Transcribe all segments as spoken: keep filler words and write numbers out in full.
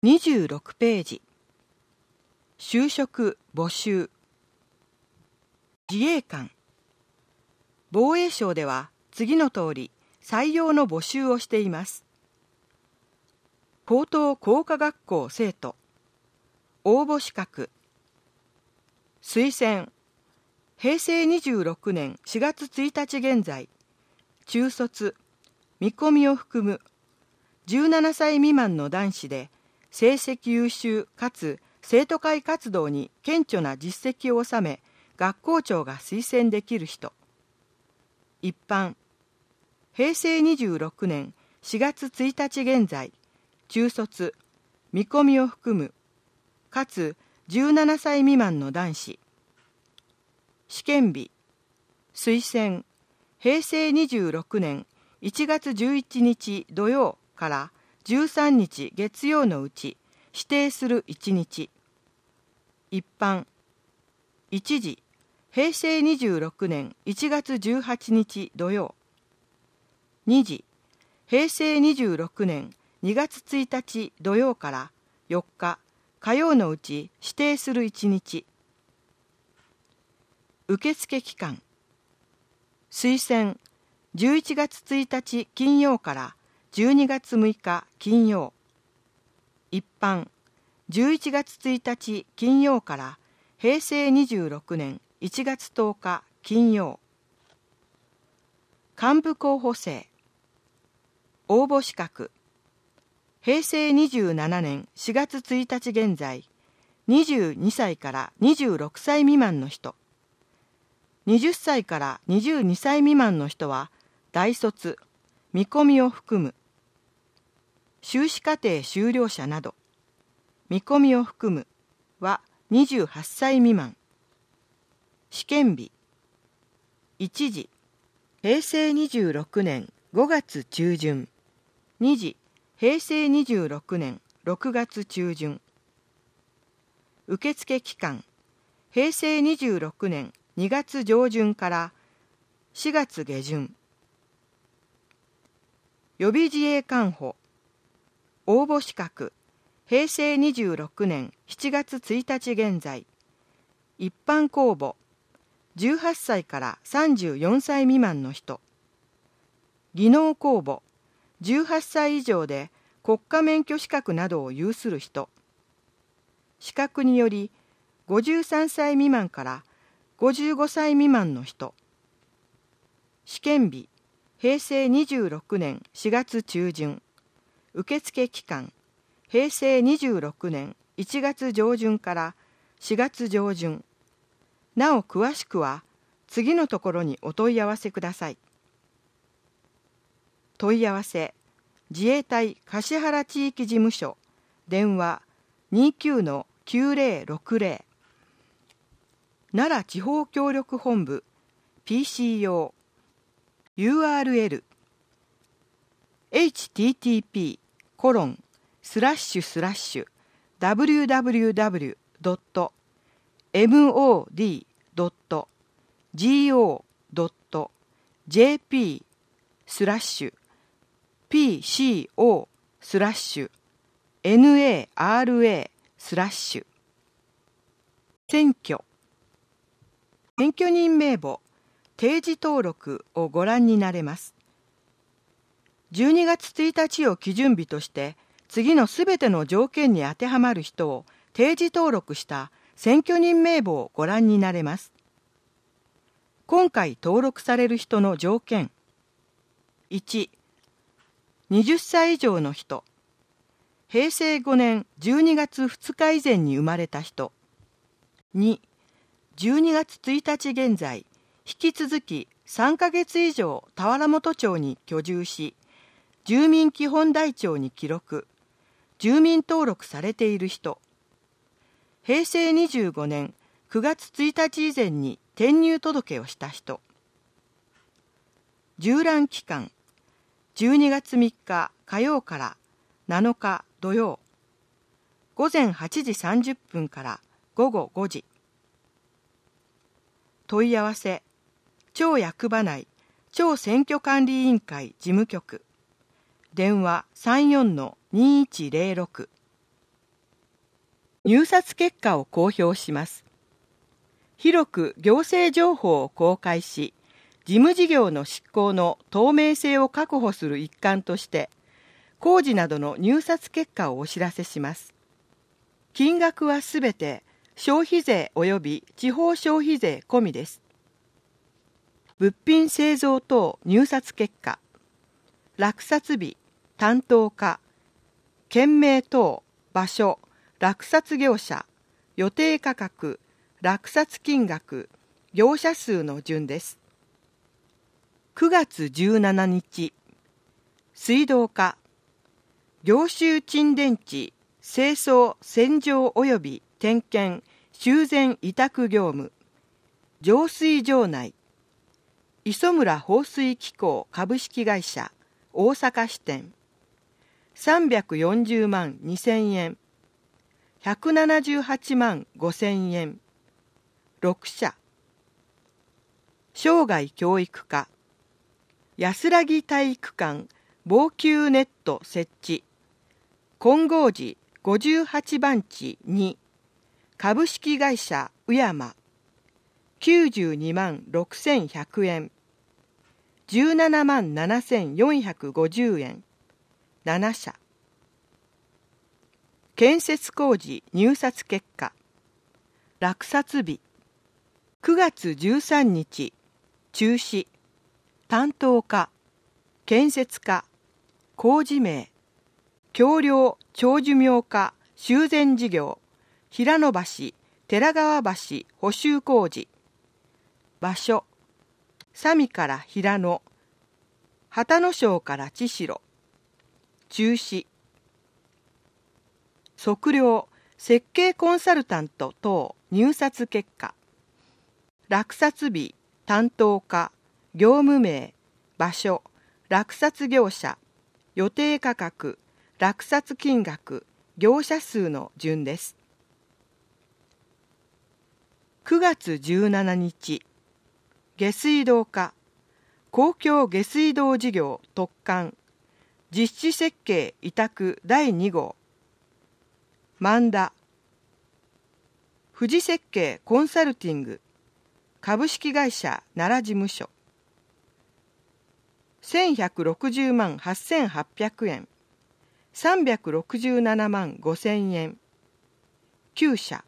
にじゅうろくページ。就職募集。自衛官。防衛省では次の通り採用の募集をしています。高等工科学校生徒。応募資格。推薦。へいせいにじゅうろくねんしがつついたち現在、中卒、見込みを含むじゅうななさい未満の男子で、成績優秀かつ生徒会活動に顕著な実績を収め、学校長が推薦できる人。一般。へいせいにじゅうろくねんしがつついたち現在、中卒、見込みを含むかつじゅうななさい未満の男子。試験日。推薦。へいせいにじゅうろくねんいちがつじゅういちにち土曜からじゅうさんにち月曜のうち指定するいちにち。一般。一時。へいせいにじゅうろくねんいちがつじゅうはちにち土曜。二時。へいせいにじゅうろくねんにがつついたち土曜からよっか火曜のうち指定するいちにち。受付期間。推薦。じゅういちがつついたち金曜からじゅうにがつむいか金曜。一般。じゅういちがつついたち金曜からへいせいにじゅうろくねんいちがつとおか金曜。幹部候補生。応募資格。へいせいにじゅうななねんしがつついたち現在、にじゅうにさいからにじゅうろくさい未満の人。はたちからにじゅうにさい未満の人は大卒、見込みを含む。修士課程修了者など。見込みを含むはにじゅうはっさい未満。試験日。一時。へいせいにじゅうろくねんごがつちゅうじゅん。二時。へいせいにじゅうろくねんろくがつちゅうじゅん。受付期間。へいせいにじゅうろくねんにがつじょうじゅんからしがつげじゅん。予備自衛官補。応募資格。へいせいにじゅうろくねんしちがつついたち現在。一般公募。じゅうはっさいからさんじゅうよんさい未満の人。技能公募。じゅうはっさい以上で国家免許資格などを有する人。資格によりごじゅうさんさい未満からごじゅうごさい未満の人。試験日。へいせいにじゅうろくねんしがつちゅうじゅん。受付期間。へいせいにじゅうろくねんいちがつじょうじゅんからしがつじょうじゅん。なお詳しくは次のところにお問い合わせください。問い合わせ。自衛隊橿原地域事務所。電話 にじゅうきゅうのきゅうぜろろくぜろ。奈良地方協力本部 ピーシー 用 ユーアールエル エイチティーティーピーコロンスラッシュスラッシュダブリューダブリューダブリュードットエムオーディードットジーオードットジェーピースラッシュピーシーオースラッシュエヌエーアールエースラッシュ。選挙。選挙人名簿定時登録をご覧になれます。じゅうにがつついたちを基準日として次のすべての条件に当てはまる人を定時登録した選挙人名簿をご覧になれます。今回登録される人の条件。いち、はたち以上の人。へいせいごねんじゅうにがつふつか以前に生まれた人。に、じゅうにがつついたち現在、引き続きさんかげつ以上田原本町に居住し、住民基本台帳に記録、住民登録されている人。へいせいにじゅうごねんくがつついたち以前に転入届をした人。縦覧期間。じゅうにがつみっか火曜からなのか土曜。ごぜんはちじさんじゅっぷんからごごごじ。問い合わせ。町役場内町選挙管理委員会事務局。電話 さんじゅうよんのにいちぜろろく。 入札結果を公表します。広く行政情報を公開し、事務事業の執行の透明性を確保する一環として、工事などの入札結果をお知らせします。金額はすべて消費税及び地方消費税込みです。物品製造等入札結果、落札日、担当課、件名等、場所、落札業者、予定価格、落札金額、業者数の順です。くがつじゅうしちにち、水道課、業収沈殿地、清掃、洗浄及び点検、修繕委託業務、浄水場内、磯村放水機構株式会社、大阪支店、さんびゃくよんじゅうまんにせんえん、ひゃくななじゅうはちまんごせんえん、ろくしゃ、生涯教育課、安らぎ体育館防球ネット設置、金剛寺ごじゅうはちばん地に、株式会社宇山、きゅうじゅうにまんろくせんひゃくえん、じゅうななまんななせんよんひゃくごじゅうえん、ななしゃ。建設工事入札結果、落札日、くがつじゅうさんにち、中止、担当課、建設課、工事名、橋梁長寿命課修繕事業、平野橋、寺川橋補修工事、場所、佐見から平野、旗野省から千代、中止、測量、設計コンサルタント等入札結果、落札日、担当課、業務名、場所、落札業者、予定価格、落札金額、業者数の順です。くがつじゅうしちにち、下水道課、公共下水道事業特管、実施設計委託だいにごう、万田、富士設計コンサルティング、株式会社奈良事務所、せんひゃくろくじゅうまんはっせんはっぴゃくえん、さんびゃくろくじゅうななまんごせんえん、きゅうしゃ。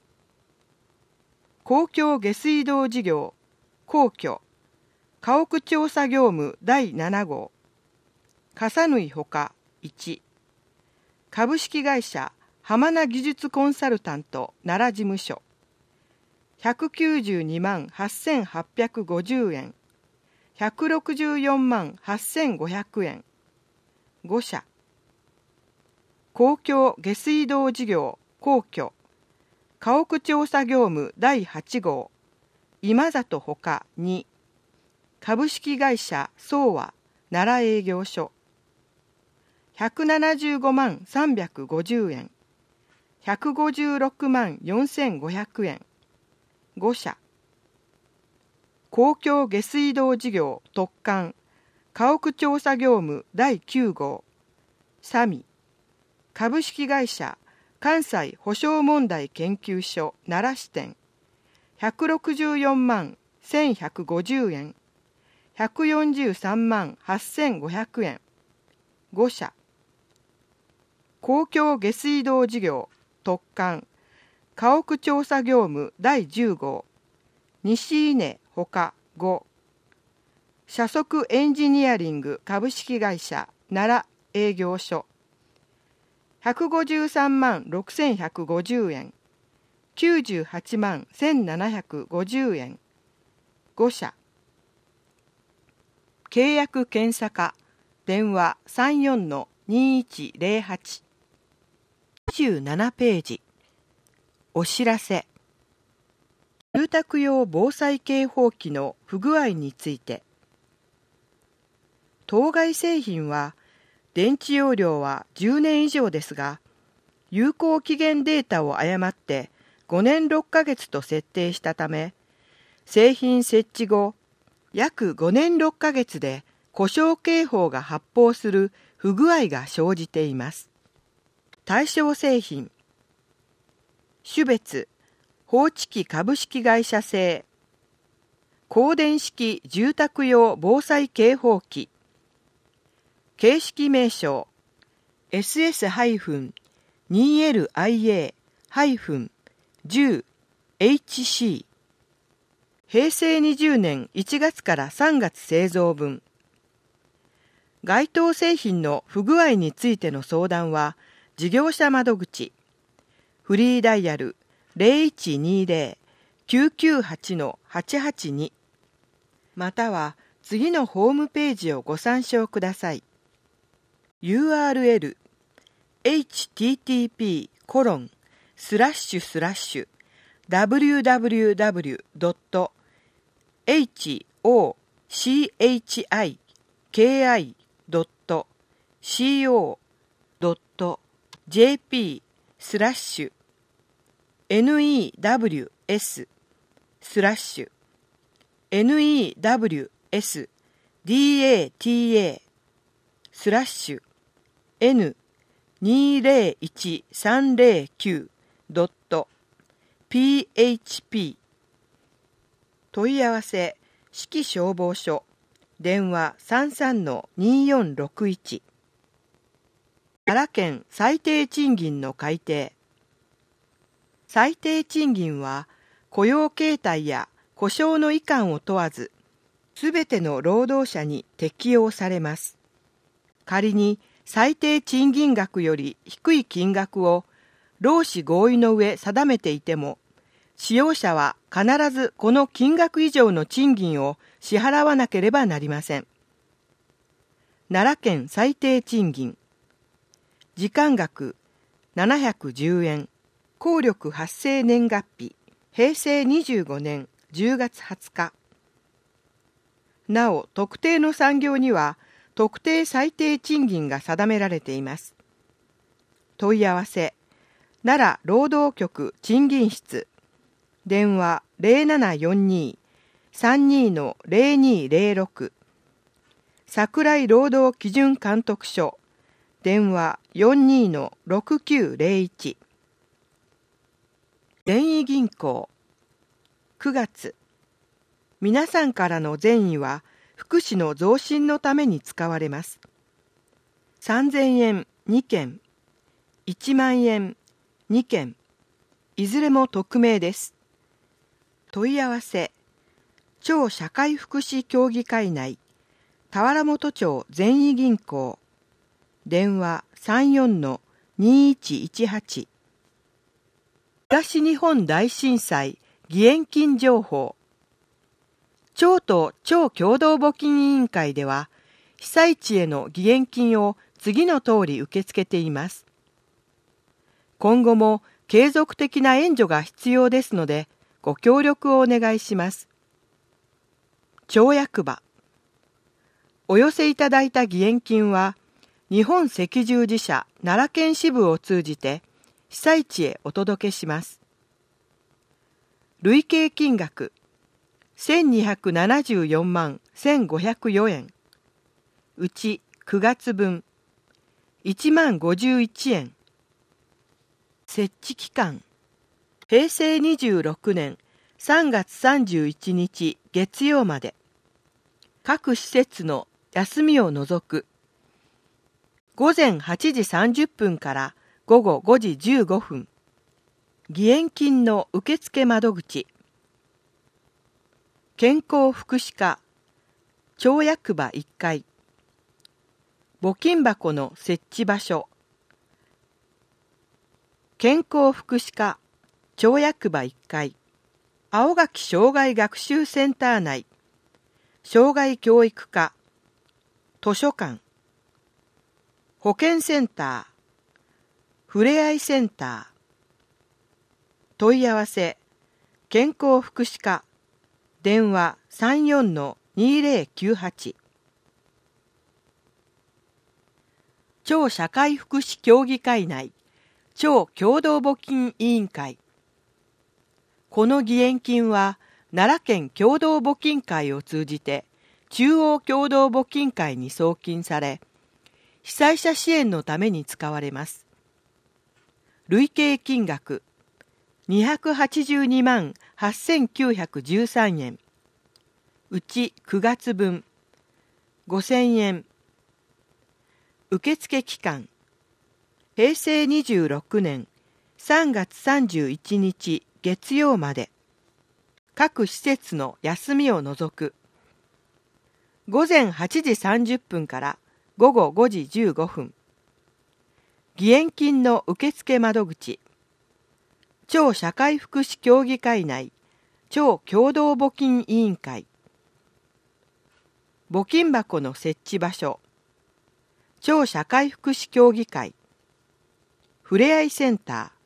公共下水道事業、皇居、家屋調査業務だいななごう、笠縫ほかいち、株式会社浜名技術コンサルタント奈良事務所、ひゃくきゅうじゅうにまんはっせんはっぴゃくごじゅうえん、ひゃくろくじゅうよんまんはっせんごひゃくえん、ごしゃ。公共下水道事業、皇居、家屋調査業務だいはちごう、今里ほかに、株式会社総和奈良営業所、ひゃくななじゅうごまんさんびゃくごじゅうえん、ひゃくごじゅうろくまんよんせんごひゃくえん、ごしゃ。公共下水道事業特管、家屋調査業務だいきゅうごう、サミ、株式会社関西保障問題研究所奈良支店、ひゃくろくじゅうよんまんせんひゃくごじゅうえん、ひゃくよんじゅうさんまんはっせんごひゃくえん、ごしゃ。公共下水道事業特管、家屋調査業務だいじゅうごう、西稲ほかご、社則エンジニアリング株式会社奈良営業所、ひゃくごじゅうさんまんろくせんひゃくごじゅうえん、きゅうじゅうはちまんせんななひゃくごじゅうえん、ごしゃ。契約検査課、電話 さんよんのにいちゼロはち、にじゅうななページ、お知らせ。住宅用防災警報器の不具合について。当該製品は電池容量はじゅうねん以上ですが、有効期限データを誤ってごねんろっかげつと設定したため、製品設置後、約ごねんろっかげつで故障警報が発報する不具合が生じています。対象製品、 種別放置機株式会社製光電式住宅用防災警報器形式名称 エスエスにエルアイエーじゅうエイチシー 平成にじゅうねんいちがつからさんがつ製造分。該当製品の不具合についての相談は事業者窓口フリーダイヤル ゼロいちにゼロ きゅうきゅうはち はちはちに または次のホームページをご参照ください。 ユーアールエル エイチティーティーピーコロンスラッシュスラッシュダブリューダブリューダブリュードットエイチオーシーエイチアイケーアイドットシーオードットジェーピースラッシュエヌイーダブリューエススラッシュエヌイーダブリューエスディーエーティーエースラッシュエヌにゼロいちさんゼロきゅうドットピーエイチピー 問い合わせ市消消防署電話 さんさんのによんろくいち 奈良県最低賃金の改定。最低賃金は雇用形態や故障のいかんを問わずすべての労働者に適用されます。仮に最低賃金額より低い金額を労使合意の上定めていても使用者は必ずこの金額以上の賃金を支払わなければなりません。奈良県最低賃金時間額ななひゃくじゅうえん効力発生年月日平成にじゅうごねんじゅうがつはつか。なお特定の産業には特定最低賃金が定められています。問い合わせ奈良労働局賃金室電話 ゼロななよんに さんに ゼロにゼロろく 桜井労働基準監督署電話 よんに ろくきゅうゼロいち 善意銀行くがつ皆さんからの善意は福祉の増進のために使われます。さんぜんえんにけんいちまんえんにけんいずれも匿名です。問い合わせ町社会福祉協議会内田原本町善意銀行電話 さんよんのにいちいちはち 東日本大震災義援金情報。町と町共同募金委員会では被災地への義援金を次の通り受け付けています。今後も継続的な援助が必要ですのでご協力をお願いします。町役場お寄せいただいた義援金は日本赤十字社奈良県支部を通じて被災地へお届けします。累計金額せんにひゃくななじゅうよんまんせんごひゃくよえんうちくがつぶんいちまんごじゅういちえん。設置期間平成にじゅうろくねんさんがつさんじゅういちにち月曜まで。各施設の休みを除くごぜんはちじさんじゅっぷんからごごごじじゅうごふん。義援金の受付窓口健康福祉課町役場いっかい募金箱の設置場所健康福祉課町役場いっかい青垣障害学習センター内障害教育課図書館保健センターふれあいセンター問い合わせ健康福祉課電話 さんよんのにゼロきゅうはち 町社会福祉協議会内町共同募金委員会。この義援金は奈良県共同募金会を通じて中央共同募金会に送金され被災者支援のために使われます。累計金額にひゃくはちじゅうにまんはっせんきゅうひゃくじゅうさんえん、うちくがつぶんごせんえん。受付期間へいせいにじゅうろくねんさんがつさんじゅういちにち月曜まで。各施設の休みを除く。ごぜんはちじさんじゅっぷんからごごごじじゅうごふん。義援金の受付窓口。町社会福祉協議会内町共同募金委員会。募金箱の設置場所。町社会福祉協議会。ふれあいセンター。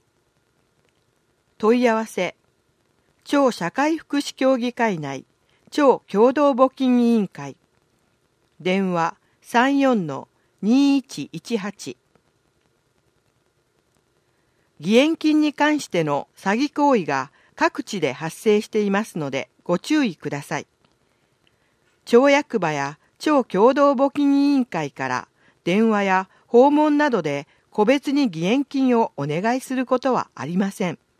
問い合わせ。町社会福祉協議会内町共同募金委員会。電話 さんよんのにいちいちはち。義援金に関しての詐欺行為が各地で発生していますのでご注意ください。町役場や町共同募金委員会から電話や訪問などで個別に義援金をお願いすることはありません。